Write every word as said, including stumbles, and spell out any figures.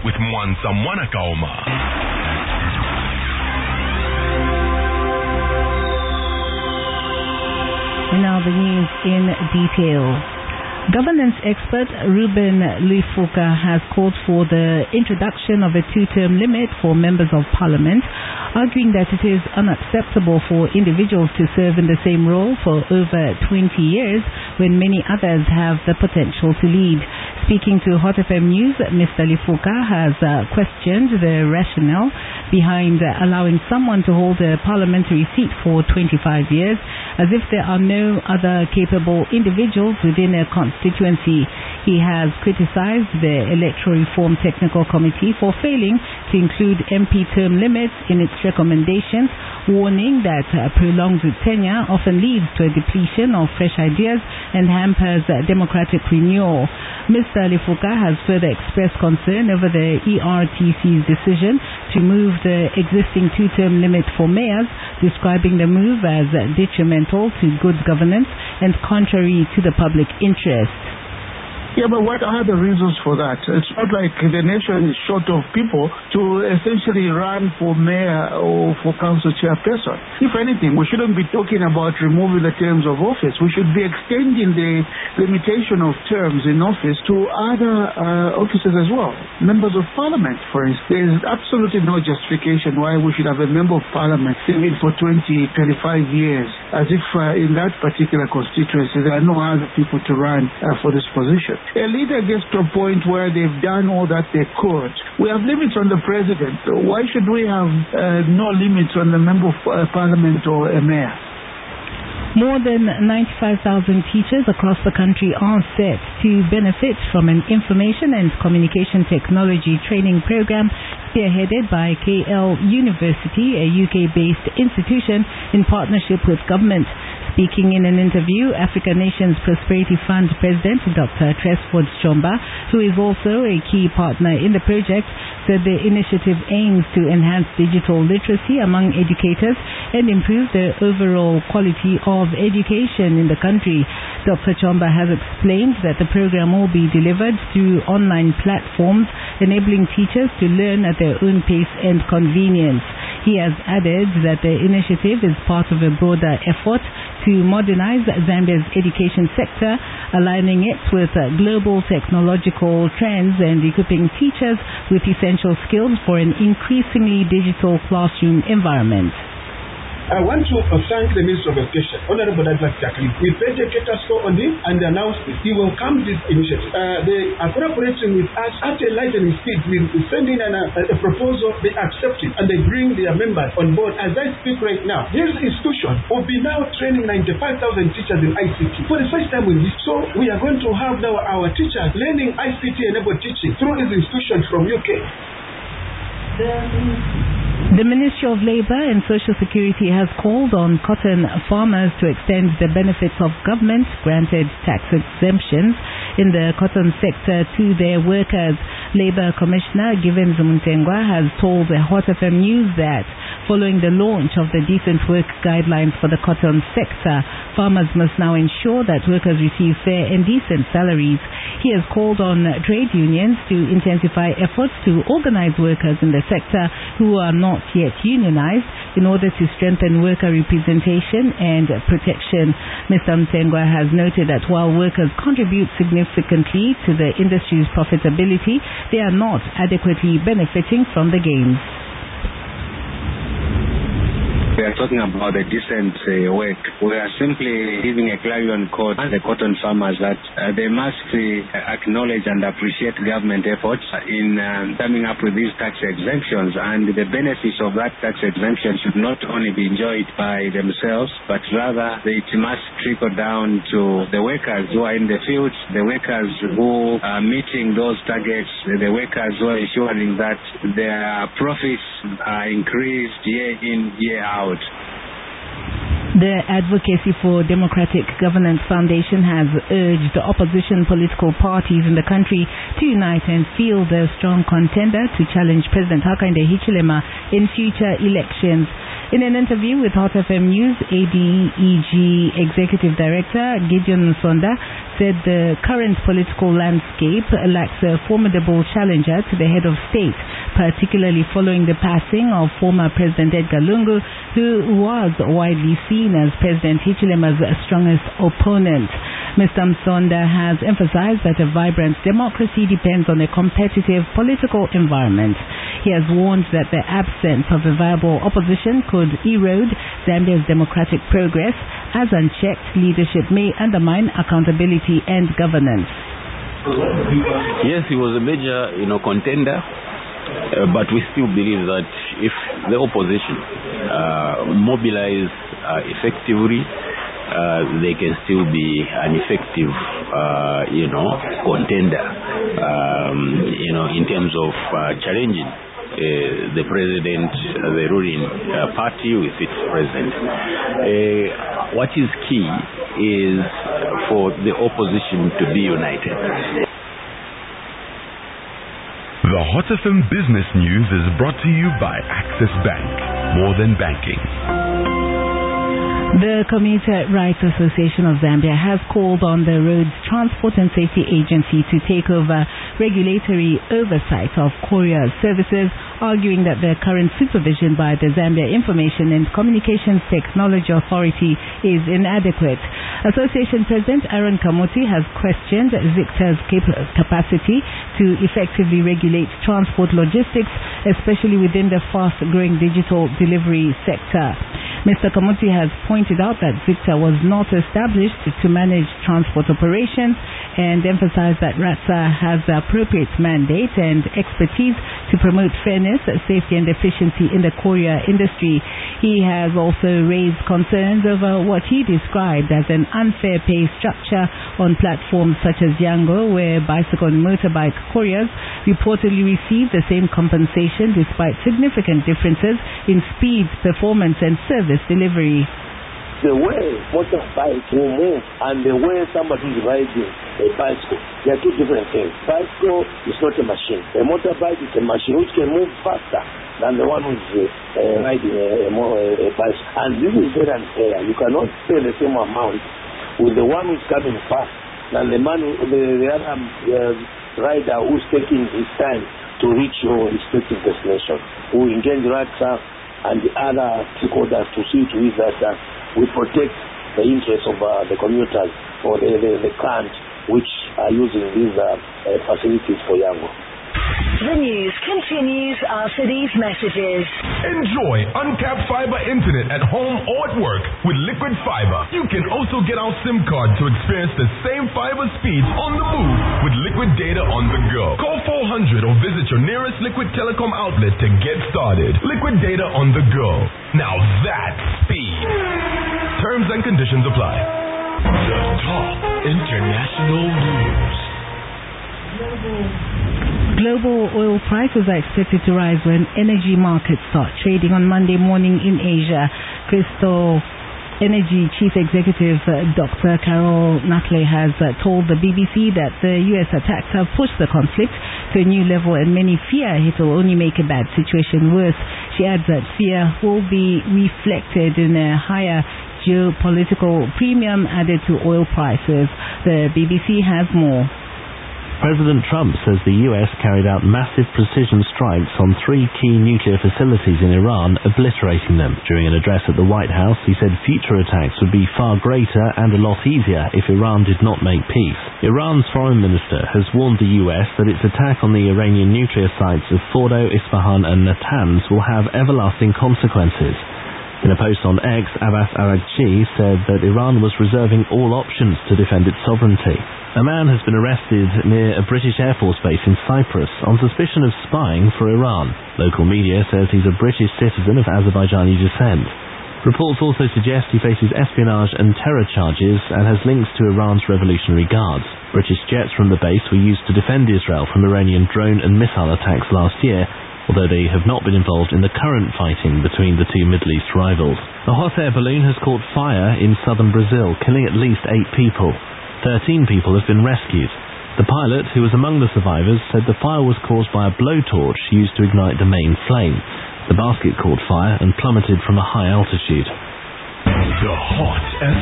with Mwanza Mwanakaoma. And now the news in detail. Governance expert Ruben Lifuka has called for the introduction of a two-term limit for members of parliament, arguing that it is unacceptable for individuals to serve in the same role for over twenty years when many others have the potential to lead. Speaking to Hot F M News, Mister Lifuka has uh, questioned the rationale behind uh, allowing someone to hold a parliamentary seat for twenty-five years, as if there are no other capable individuals within a constituency. He has criticized the Electoral Reform Technical Committee for failing to include M P term limits in its recommendations, warning that uh, prolonged tenure often leads to a depletion of fresh ideas and hampers uh, democratic renewal. Mister Lifuka has further expressed concern over the E R T C's decision to move the existing two-term limit for mayors, describing the move as uh, detrimental to good governance and contrary to the public interest. Yeah, but what are the reasons for that? It's not like the nation is short of people to essentially run for mayor or for council chairperson. If anything, we shouldn't be talking about removing the terms of office. We should be extending the limitation of terms in office to other uh, offices as well. Members of parliament, for instance. There is absolutely no justification why we should have a member of parliament serving for twenty, twenty-five years, as if uh, in that particular constituency there are no other people to run uh, for this position. A leader gets to a point where they've done all that they could. We have limits on the president. Why should we have uh, no limits on the member of uh, parliament or a mayor? More than ninety-five thousand teachers across the country are set to benefit from an information and communication technology training program spearheaded by K L University, a U K-based institution in partnership with government. Speaking in an interview, African Nations Prosperity Fund President Doctor Tresford Chomba, who is also a key partner in the project, said the initiative aims to enhance digital literacy among educators and improve the overall quality of education in the country. Doctor Chomba has explained that the program will be delivered through online platforms, enabling teachers to learn at their own pace and convenience. He has added that the initiative is part of a broader effort to modernize Zambia's education sector, aligning it with uh, global technological trends and equipping teachers with essential skills for an increasingly digital classroom environment. I want to uh, thank the Minister of Education, Honorable Douglas Jacqueline. We paid a catastrophe on him and announced it. He will come this initiative. Uh, they are cooperating with us at a lightning speed. We are sending an, uh, a proposal, they accept it, and they bring their members on board. As I speak right now, this institution will be now training ninety-five thousand teachers in I C T for the first time in this. So we are going to have now our teachers learning I C T-enabled teaching through this institution from U K. The Ministry of Labour and Social Security has called on cotton farmers to extend the benefits of government-granted tax exemptions in the cotton sector to their workers. Labour Commissioner Givens Muntengwa has told the Hot F M News that following the launch of the Decent Work Guidelines for the cotton sector, farmers must now ensure that workers receive fair and decent salaries. He has called on trade unions to intensify efforts to organize workers in the sector who are not yet unionized in order to strengthen worker representation and protection. Mister Mtengwa has noted that while workers contribute significantly to the industry's profitability, they are not adequately benefiting from the gains. We are talking about a decent uh, work. We are simply giving a clarion call to the cotton farmers that uh, they must uh, acknowledge and appreciate government efforts in uh, coming up with these tax exemptions, and the benefits of that tax exemption should not only be enjoyed by themselves, but rather it must trickle down to the workers who are in the fields, the workers who are meeting those targets, the workers who are ensuring that their profits are increased year in, year out. The Advocacy for Democratic Governance Foundation has urged the opposition political parties in the country to unite and field a strong contender to challenge President Hakainde Hichilema in future elections. In an interview with Hot F M News, A D E G Executive Director Gideon Nsonda said the current political landscape lacks a formidable challenger to the head of state, particularly following the passing of former President Edgar Lungu, who was widely seen as President Hichilema's strongest opponent. Mister Nsonda has emphasized that a vibrant democracy depends on a competitive political environment. He has warned that the absence of a viable opposition could erode Zambia's democratic progress, as unchecked leadership may undermine accountability and governance. Yes, he was a major, you know, contender, uh, but we still believe that if the opposition uh, mobilize uh, effectively, uh, they can still be an effective, uh, you know, contender, um, you know, in terms of uh, challenging Uh, the president, uh, the ruling uh, party with its president. Uh, what is key is for the opposition to be united. The Hot F M Business News is brought to you by Access Bank. More than banking. The Commuter Rights Association of Zambia has called on the Roads Transport and Safety Agency to take over regulatory oversight of courier services, arguing that the current supervision by the Zambia Information and Communications Technology Authority is inadequate. Association President Aaron Kamuti has questioned ZICTA's capacity to effectively regulate transport logistics, especially within the fast-growing digital delivery sector. Mister Kamuti has pointed out that ZICTA was not established to manage transport operations and emphasized that RATSA has the appropriate mandate and expertise to promote fairness, safety and efficiency in the courier industry. He has also raised concerns over what he described as an unfair pay structure on platforms such as Yango, where bicycle and motorbike couriers reportedly receive the same compensation despite significant differences in speed, performance and service delivery. The way motorbike will move and the way somebody is riding a bicycle, they are two different things. Bicycle is not a machine. A motorbike is a machine which can move faster than the one who is uh, riding a, a, a bicycle. And this is very unfair. You cannot pay the same amount with the one who is coming fast than the man, who, the, the other uh, rider who is taking his time to reach your respective destination, who engage RATSA and the other stakeholders to see to it that uh, we protect the interests of uh, the commuters or the, the, the clients which are using these uh, uh, facilities for Yango. The news continues after these messages. Enjoy uncapped fiber internet at home or at work with Liquid Fiber. You can also get our SIM card to experience the same fiber speeds on the move with Liquid Data on the go. Call four hundred or visit your nearest Liquid Telecom outlet to get started. Liquid Data on the go. Now that's speed. Terms and conditions apply. The top international news. Global oil prices are expected to rise when energy markets start trading on Monday morning in Asia. Crystal Energy Chief Executive uh, Doctor Carol Nutley has uh, told the B B C that the U S attacks have pushed the conflict to a new level and many fear it will only make a bad situation worse. She adds that fear will be reflected in a higher geopolitical premium added to oil prices. The B B C has more. President Trump says the U S carried out massive precision strikes on three key nuclear facilities in Iran, obliterating them. During an address at the White House, he said future attacks would be far greater and a lot easier if Iran did not make peace. Iran's foreign minister has warned the U S that its attack on the Iranian nuclear sites of Fordo, Isfahan and Natanz will have everlasting consequences. In a post on X, Abbas Araghchi said that Iran was reserving all options to defend its sovereignty. A man has been arrested near a British Air Force base in Cyprus on suspicion of spying for Iran. Local media says he's a British citizen of Azerbaijani descent. Reports also suggest he faces espionage and terror charges and has links to Iran's Revolutionary Guards. British jets from the base were used to defend Israel from Iranian drone and missile attacks last year, although they have not been involved in the current fighting between the two Middle East rivals. A hot air balloon has caught fire in southern Brazil, killing at least eight people. Thirteen people have been rescued. The pilot, who was among the survivors, said the fire was caused by a blowtorch used to ignite the main flame. The basket caught fire and plummeted from a high altitude. The Hot